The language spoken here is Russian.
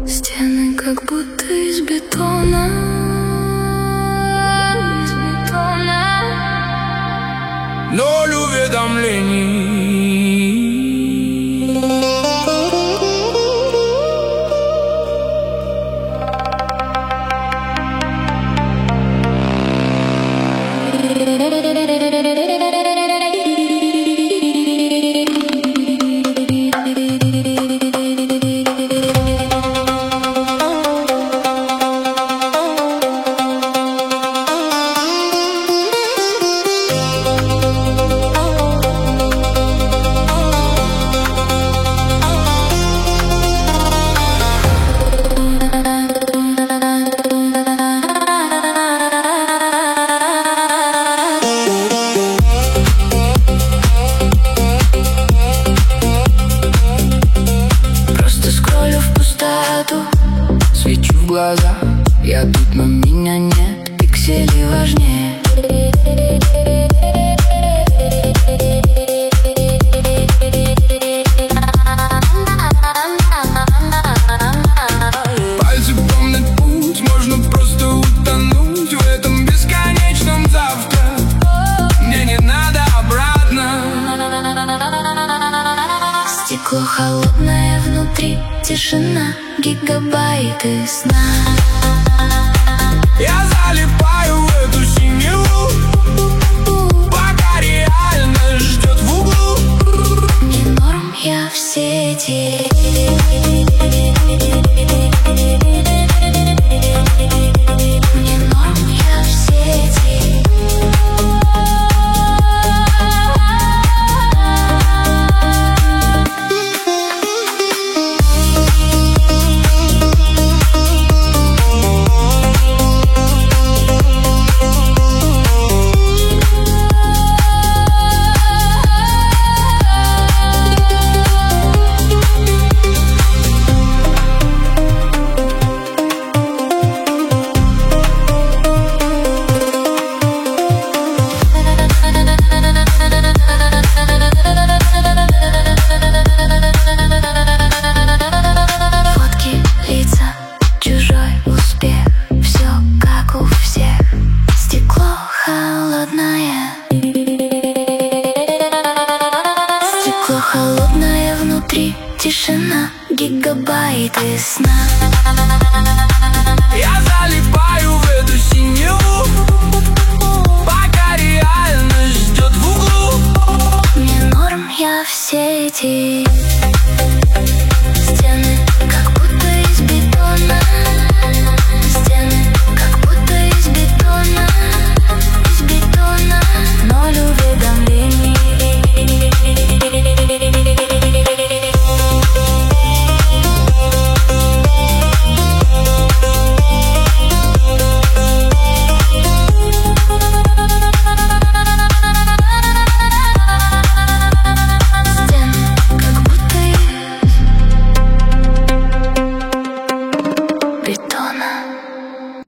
Стены как будто из бетона, Ноль уведомлений. Свечу в глаза, я тут, но меня нет, пиксели важнее. Пальцы помнят путь, можно просто утонуть в этом бесконечном завтра. Мне не надо обратно. Стекло холодное внутри, тишина, гигабайты сна. Я залипаю в эту синеву, пока реальность ждет в углу. Не норм, я в сети. Не норм, я в сети. Стекло холодное внутри, тишина, гигабайты сна. Я залипаю в эту синеву, пока реальность ждет в углу. Не норм, я в сети.